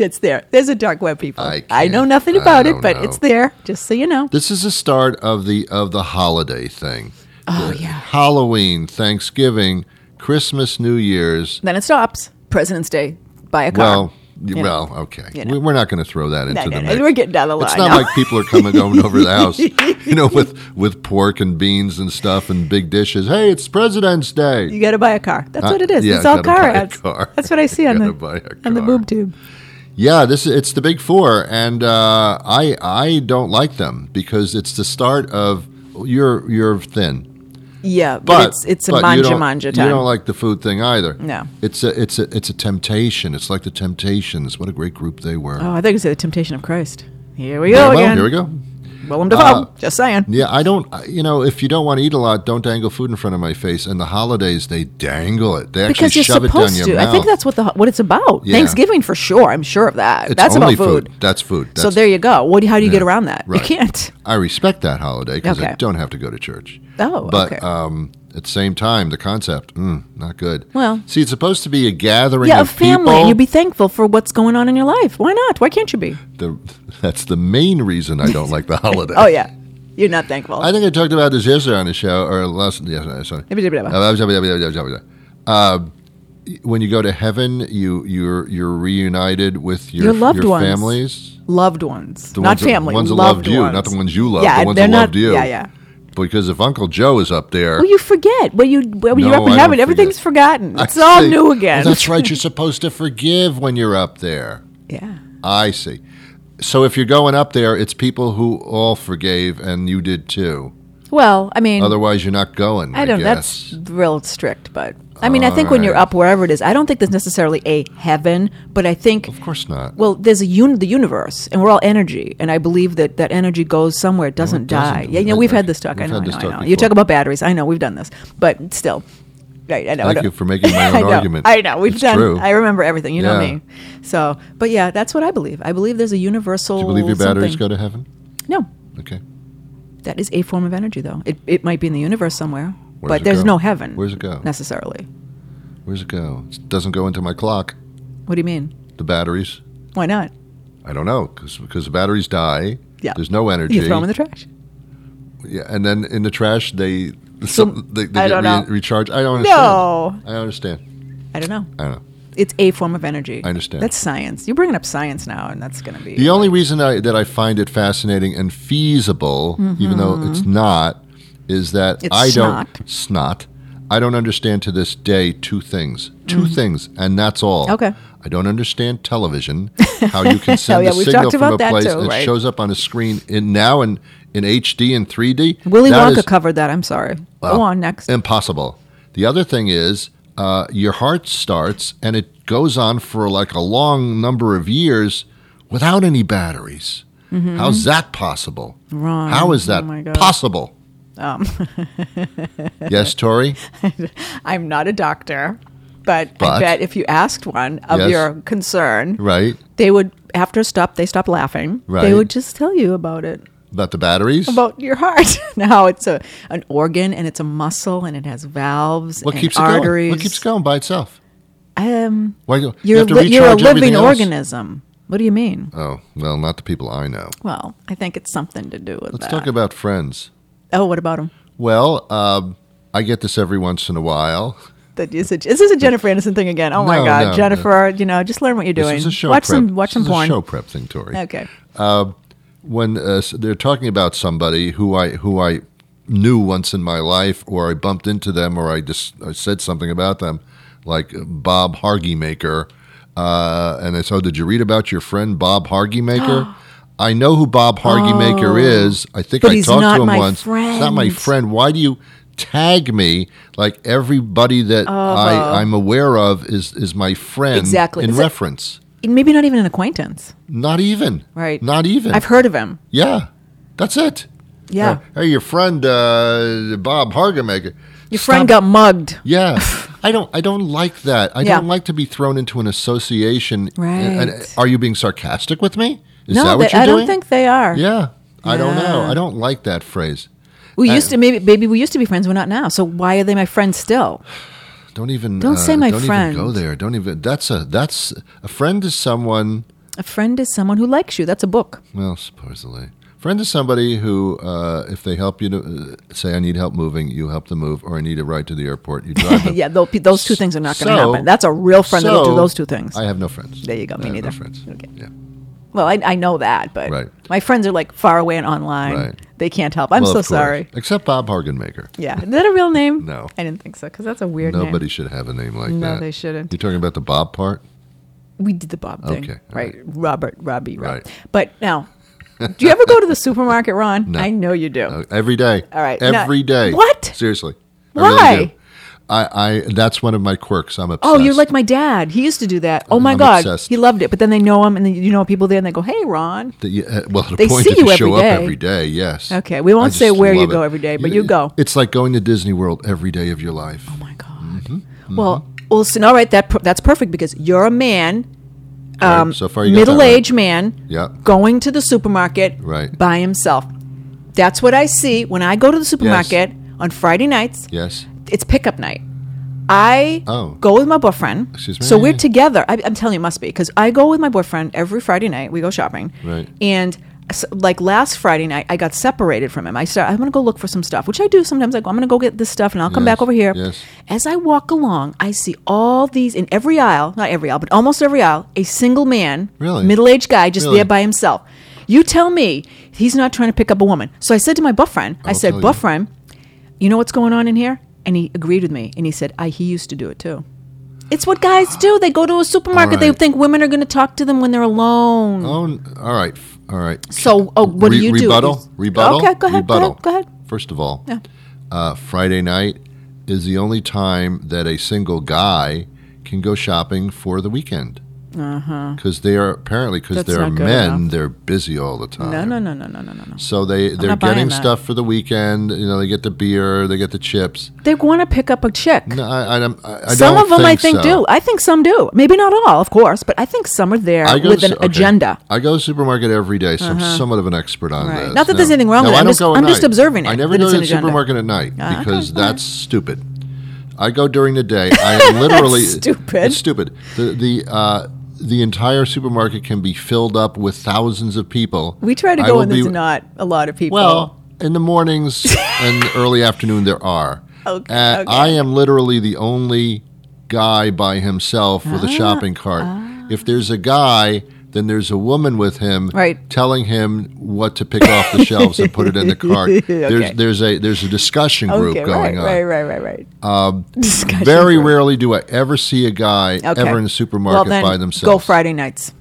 It's there. There's a dark web, people. I know can't- nothing I about it, don't but know. it's there. Just so you know. This is the start of the holiday thing. Oh, The yeah. Halloween, Thanksgiving, Christmas, New Year's. Then it stops. President's Day. Buy a car. Well, okay. You know. We're not going to throw that into the mix. We're getting down the line. It's not now. like people are coming over the house, with pork and beans and stuff and big dishes. Hey, it's President's Day. You got to buy a car. That's what it is. yeah, It's all gotta car buy a ads. car. That's what I see on Gotta buy a the car. boob tube. Yeah, it's the big four, and I don't like them because it's the start of you're thin. Yeah, But it's a but manja you don't- manja time. You don't like the food thing either. No. It's a temptation. It's like the Temptations. What a great group they were. Oh, I think it's the Temptation of Christ. Here we Very go well, again. Here we go. Willem Dafoe. Just saying. Yeah, I don't. If you don't want to eat a lot, don't dangle food in front of my face. And the holidays, they dangle it. They actually Because you're shove it down supposed your to. mouth. I think that's what it's about. Yeah. Thanksgiving for sure. I'm sure of that. It's That's only about food. That's food. So That's- there you go. How do you yeah, get around that? right. You can't. I respect that holiday because I Okay. don't have to go to church. Oh, but okay. at the same time, the concept, not good. Well- see, it's supposed to be a gathering Yeah, a of family. people. And you be thankful for what's going on in your life. Why not? Why can't you be? That's the main reason I don't like the holiday. Oh, yeah. You're not thankful. I think I talked about this yesterday on the show, or last. Yes, sorry. When you go to heaven, you're reunited with Your loved ones. families. Loved ones. The Not ones that- family. ones that loved loved you, ones. not the ones you loved. Yeah, the ones they're that not, loved you. Yeah, yeah. Because if Uncle Joe is up there, Well, you forget. When you're No, up in I don't heaven, everything's forget. forgotten. I It's all see. new again. Well, that's right. You're supposed to forgive when you're up there. Yeah. I see. So if you're going up there, it's people who all forgave and you did too. Well, I mean, Otherwise, you're not going. I don't. guess. That's real strict, but I mean, I think when you're up wherever it is, I don't think there's necessarily a heaven, but I think, Of course not. well, there's the universe, and we're all energy, and I believe that energy goes somewhere, it doesn't die. doesn't. Yeah, Right, we've had right. this talk. I We've know. had this talk You before. talk about batteries. I know we've done this, but still, right? I know. Thank you for making my own I know, argument. I know. We've It's done. true. I remember everything. You know Yeah. me. So, but yeah, that's what I believe. I believe there's a universal. Do you believe your batteries something. go to heaven? No, Okay. that is a form of energy, though. It might be in the universe somewhere, Where's but it there's go? no heaven. Where's it go? Necessarily. Where's it go? It doesn't go into my clock. What do you mean? The batteries. Why not? I don't know because the batteries die. Yeah. There's no energy. You throw them in the trash. Yeah, and then in the trash they So, they I get don't know. recharged. I don't understand. No. I understand. I don't know. I don't know. It's a form of energy. I understand. That's science. You're bringing up science now, and that's going to be. The only reason that I find it fascinating and feasible, even though it's not, is that Mm-hmm. It's I don't snot. I don't understand to this day two things, and that's all. Mm. Okay. I don't understand television, how you can send Oh, yeah, a we've signal talked from about a that place too, and right. it shows up on a screen in HD and 3D. Willy That Wonka is covered that. I'm sorry. well, Go on next. Impossible. The other thing is your heart starts and it goes on for like a long number of years without any batteries. How's that possible? Wrong. How is that Oh, my God. possible? Yes, Tori? I'm not a doctor, but I But? bet if you asked one of Yes. your concern, Right? they would, after they stop laughing, Right. they would just tell you about it. About the batteries? About your heart. Now it's an organ and it's a muscle and it has valves What and keeps it arteries. going? What keeps it going by itself? Why, you You're, have to you're a recharge everything living else? organism. What do you mean? Oh, well, not the people I know. Well, I think it's something to do with Let's that. talk about friends. Oh, what about him? Well, I get this every once in a while. Is this a Jennifer Aniston thing again? Oh my No, God, no, Jennifer! Just learn what you're doing. This is a show watch prep. watch some This is porn. a show prep thing, Tori. Okay. When they're talking about somebody who I knew once in my life, or I bumped into them, or I said something about them, like Bob Hargeymaker, and they said, "Oh, did you read about your friend Bob Hargeymaker?" I know who Bob Hargeymaker is. I think But I he's talked not to him my once. He's not my friend. friend. Why do you tag me like everybody that I'm aware of is my friend Exactly. in It's a- reference? Maybe not even an acquaintance. Not even. Right. Not even. I've heard of him. Yeah, that's it. Yeah. Hey, your friend Bob Hargeymaker. Your friend got mugged. Yeah, I don't like that. I Yeah. don't like to be thrown into an association. Right. Are you being sarcastic with me? Is No, that what you're I doing? don't think they are. Yeah, I don't know. Yeah. I don't like that phrase. We used to maybe we used to be friends. We're not now. So why are they my friends still? Don't even Don't say my don't friend. Even go there. Don't even. That's a friend is someone A friend is someone who likes you. That's a book. Well, supposedly. Friend is somebody who, if they help you to say, I need help moving, you help them move, or I need a ride to the airport, you drive them. Yeah, those two things are not going to happen. That's a real friend that'll do those two things. I have no friends. There you go. Me I have neither. no friends. Okay. Yeah. Well, I know that, but Right. my friends are like far away and online. Right. They can't help. I'm Well, so of course. sorry. Except Bob Hargenmaker. Yeah. Is that a real name? No. I didn't think so because that's a weird name. Nobody should have a name like No, that. they shouldn't. You're talking about the Bob part? We did the Bob thing. Okay, all Right. right. Robbie. Right. But now, do you ever go to the supermarket, Ron? No. I know you do. Every day. All right. Every day. What? Seriously. I Why? really do. I that's one of my quirks. I'm obsessed. Oh, you're like my dad. He used to do that. Oh my I'm God, obsessed. he loved it. But then they know him, and then you know people there, and they go, "Hey, Ron." Well, the They point see is you to every show up day. every day, yes. Okay, we won't I say just where you love go it. every day, but you go. It's like going to Disney World every day of your life. Oh my God. Mm-hmm. Well, so all right, that's perfect because you're a man, Right, so far you got that middle-aged man, Yeah. going to the supermarket Right. by himself. That's what I see when I go to the supermarket on Friday nights. Yes. It's pickup night. I Oh. go with my boyfriend. Excuse me? So we're together. I'm telling you, it must be because I go with my boyfriend every Friday night. We go shopping. Right. And like last Friday night, I got separated from him. I'm going to go look for some stuff, which I do sometimes. I go, I'm going to go get this stuff, and I'll come Yes, back over here. yes. As I walk along, I see all these in every aisle, not every aisle, but almost every aisle, a single man, Really? middle-aged guy, just Really? there by himself. You tell me he's not trying to pick up a woman. So I said to my boyfriend, I I'll said, tell you. boyfriend, you know what's going on in here? And he agreed with me, and he said, he used to do it too. It's what guys do. They go to a supermarket. All They right. think women are going to talk to them when they're alone. Oh, all right. All right. So, what do you do? Rebuttal? Rebuttal? Okay, go ahead. Rebuttal. Go ahead. First of all, Yeah. Friday night is the only time that a single guy can go shopping for the weekend. Because they are apparently That's they're not good men, enough. they're busy all the time. No. So they're not buying getting that. stuff for the weekend. You know, they get the beer, they get the chips. They want to pick up a chick. No, I Some don't of them, I think, so. do. I think some do. Maybe not all, of course, but I think some are there I go with to an okay. agenda. I go to the supermarket every day, so I'm somewhat of an expert on Right. this. Not that there's anything wrong with it. I I'm don't just- go at I'm just night. observing it, I never that go it's to an the agenda. supermarket at night Okay, because fine. that's stupid. I go during the day. I literally stupid. It's stupid. The entire supermarket can be filled up with thousands of people. We try to I go will when there's be- not a lot of people. Well, in the mornings and early afternoon there are. Okay, And okay. I am literally the only guy by himself with a shopping cart. If there's a guy, then there's a woman with him Right. telling him what to pick off the shelves and put it in the cart. Okay. There's a discussion group okay, going on. right. Discussion Very group. rarely do I ever see a guy Okay. ever in a supermarket well, then by themselves. Go Friday nights.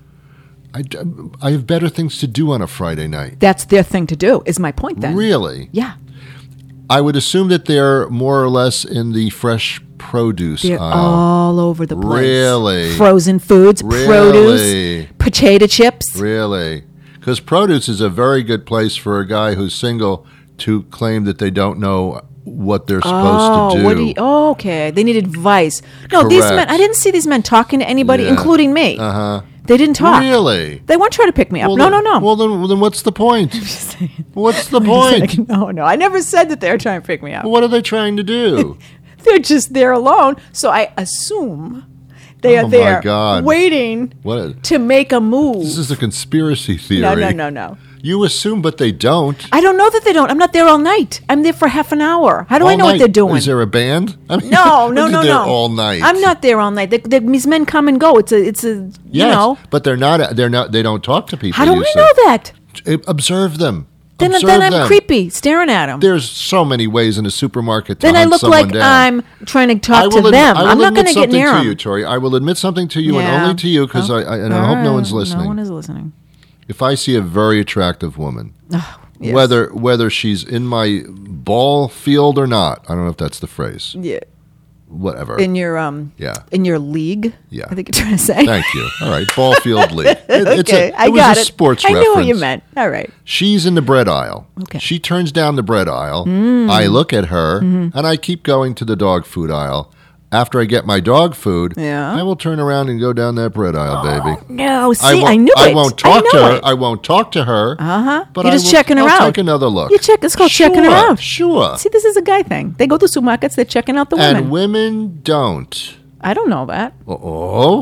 I have better things to do on a Friday night. That's their thing to do, is my point then. Really? Yeah. I would assume that they're more or less in the fresh produce They're aisle. all over the place. Really? Frozen foods, Really? produce, potato chips. Really? Because produce is a very good place for a guy who's single to claim that they don't know what they're supposed to do. Okay. They need advice. No, these men, Correct. I didn't see these men talking to anybody, Yeah. including me. Uh-huh. They didn't talk. Really? They weren't trying to pick me up. Well, No. Well, then what's the point? What's the point? No. I never said that they were trying to pick me up. What are they trying to do? They're just there alone. So I assume they Oh, are my there God. waiting What? to make a move. This is a conspiracy theory. No. You assume, but they don't. I don't know that they don't. I'm not there all night. I'm there for half an hour. How do I All know what night? they're doing? Is there a band? I mean, No. They're there all night. I'm not there all night. These men come and go. It's a. Yes, You know. but they're not. They don't talk to people. How do you I say. know that? Observe them. Then Observe I'm them. creepy, staring at them. There's so many ways in a supermarket to Then I hunt look someone like down. I'm trying to talk to will them. I will I'm not admit going to get something near to them. you, Tori. I will admit something to you Yeah. and only to you because I hope no one's listening. No one is listening. If I see a very attractive woman, Yes. whether she's in my ball field or not, I don't know if that's the phrase. Yeah. Whatever. In your Yeah. in your league. Yeah. I think you're trying to say. Thank you. All right, ball field league. Okay, I was got a it. sports I reference. knew what you meant. All right. She's in the bread aisle. Okay. She turns down the bread aisle. I look at her, and I keep going to the dog food aisle. After I get my dog food, Yeah. I will turn around and go down that bread aisle, baby. No, see, won't- I knew it. I won't talk to know her. it. I won't talk to her. But You're I just will- checking her I'll out. take another look. It's called checking her Sure, out. Sure. See, this is a guy thing. They go to supermarkets. They're checking out the women. And women don't. I don't know that. Oh,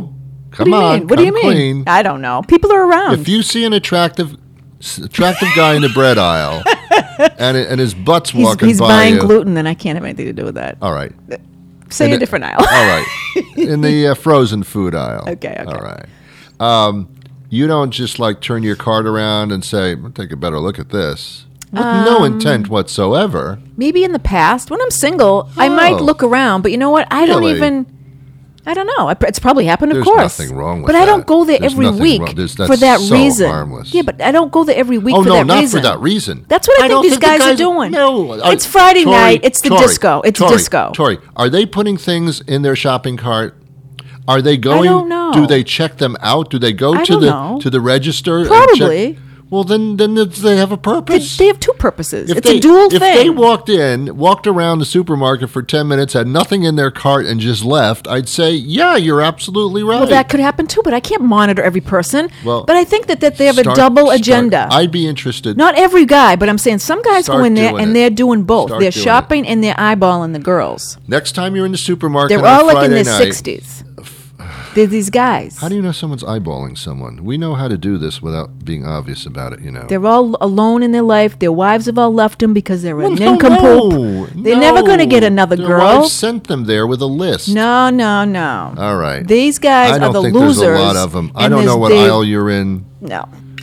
Come on. What do you come mean? Clean. I don't know. People are around. If you see an attractive guy in the bread aisle and his butt's walking he's by buying you. gluten, then I can't have anything to do with that. All right. Say In a the- different aisle. All right. In the frozen food aisle. Okay. All right. You don't just like turn your cart around and say, "I'll take a better look at this." With no intent whatsoever. Maybe in the past, when I'm single, I might Oh. look around. But you know what? I don't Really? even. I don't know. It's probably happened, of There's course. nothing wrong with but I don't that. go there There's every nothing week wrong. That's for that so reason. harmless. Yeah, but I don't go there every week Oh for no, that not reason. for that reason. That's what I think don't these the guys are doing. No, It's Friday night. It's the disco. It's disco. Tori, are they putting things in their shopping cart? Are they going? don't know. Do they check them out? Do they go I to don't the know. to the register? Probably. And check? Well, then they have a purpose. They have two purposes. It's they, a dual if thing. they walked around the supermarket for 10 minutes, had nothing in their cart, and just left, I'd say, yeah, you're absolutely right. Well, that could happen too, but I can't monitor every person. Well, but I think that they have a Start- double start- agenda. I'd be interested. Not every guy, but I'm saying some guys Start go in there doing and it. they're doing both. Start They're doing shopping and they're eyeballing the girls. Next time you're in the supermarket They're on all like in Friday their night, 60s. They're these guys. How do you know someone's eyeballing someone? We know how to do this without being obvious about it, you know. They're all alone in their life. Their wives have all left them because they're a Well, nincompoop. They're never going to get another Their girl. wives sent them there with a list. No. All right. These guys I don't are the think losers. there's a lot of them. I and don't know there's what the- aisle you're in. No.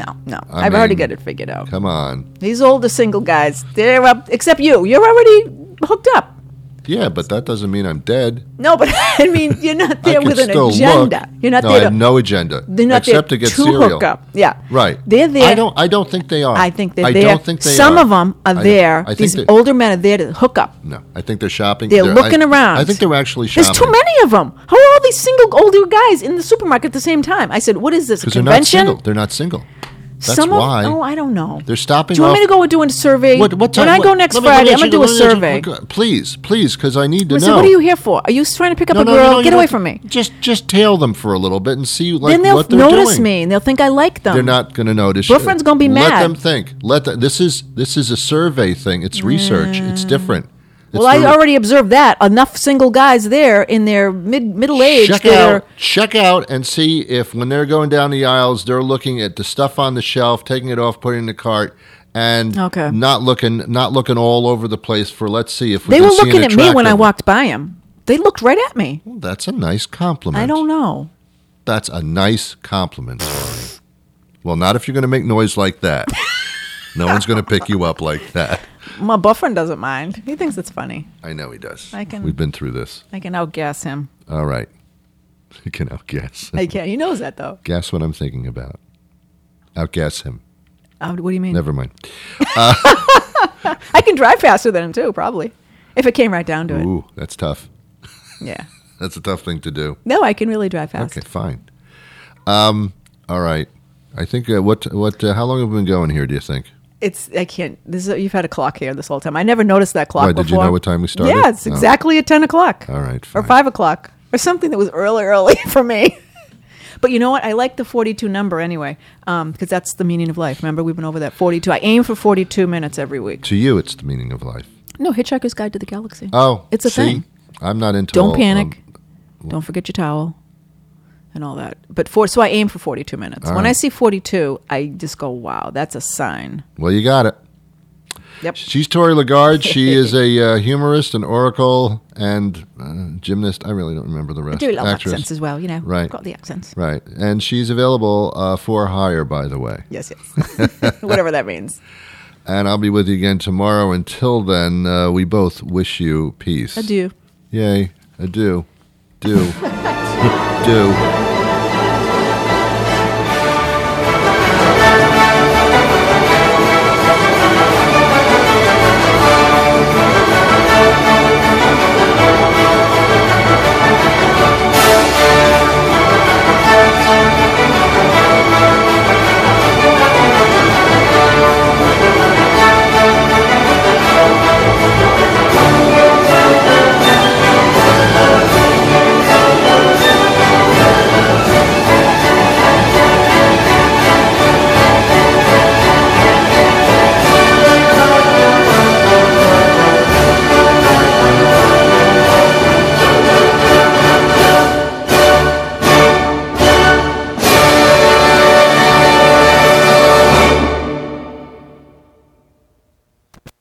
I I've already mean, got it figured out. Come on. These older single guys, they're up, except you. You're already hooked up. Yeah, but that doesn't mean I'm dead. No, but I mean, you're not I there can with an still agenda. look. You're not no, there I have to. no agenda. They're not except there to get to cereal. hook up. Yeah, Right. They're there. I don't think they are. I think they're I there. don't think they Some are. of them are there. I think These they- older men are there to hook up. No, I think they're shopping. They're looking around. I think they're actually shopping. There's too many of them. How are all these single older guys in the supermarket at the same time? I said, "What is this? A Because they're not convention?" single. They're not single. That's Some of- why. Oh, I don't know. They're stopping Do you want off- me to go and do a survey? What time? When I go next let me Friday, I'm let going to you- do a let me let you- survey. Please, because I need to Listen, know. what are you here for? Are you trying to pick up No, a no, girl? no, you Get away don't- from me. Just tail them for a little bit and see Then they'll what they're notice doing. me and they'll think I like them. They're not going to notice. Boyfriend's gonna be Let mad. them think. This is a survey thing. It's research. It's different. It's Well, I the- already observed that. Enough single guys there in their middle age. Check out and see if when they're going down the aisles, they're looking at the stuff on the shelf, taking it off, putting it in the cart, and Okay. not looking all over the place for. Let's see if we They can were see an looking at me when I attractive- walked by them. They looked right at me. Well, that's a nice compliment. I don't know. That's a nice compliment. Tori. Well, not if you're going to make noise like that. No one's going to pick you up like that. My boyfriend doesn't mind. He thinks it's funny. I know he does. I can- We've been through this. I can outguess him. All right. You can outguess. I can't. He knows that though. Guess what I'm thinking about. Outguess him. What do you mean? Never mind. I can drive faster than him too, probably. If it came right down to it. Ooh, that's tough. Yeah. That's a tough thing to do. No, I can really drive fast. Okay, fine. All right. I think how long have we been going here, do you think? I can't. You've had a clock here this whole time. I never noticed that clock Why, before. did you know what time we started? Yeah, it's Oh. exactly at 10 o'clock. All right, Or fine. 5 o'clock. Or something that was early for me. But you know what? I like the 42 number anyway, because that's the meaning of life. Remember, we've been over that 42. I aim for 42 minutes every week. To you, it's the meaning of life. No, Hitchhiker's Guide to the Galaxy. Oh, It's a see? thing. I'm not into Don't all- panic. Don't forget your towel and all that. But so I aim for 42 minutes. All When I right. see 42, I just go, wow, that's a sign. Well, you got it. Yep. She's Tori Lagarde. She is a humorist, an oracle, and gymnast. I really don't remember the rest. I do love Actress. accents as well, you know. Right. Got the accents. Right. And she's available for hire, by the way. Yes. Whatever that means. And I'll be with you again tomorrow. Until then, we both wish you peace. Adieu. Yay. Adieu. Do. Do.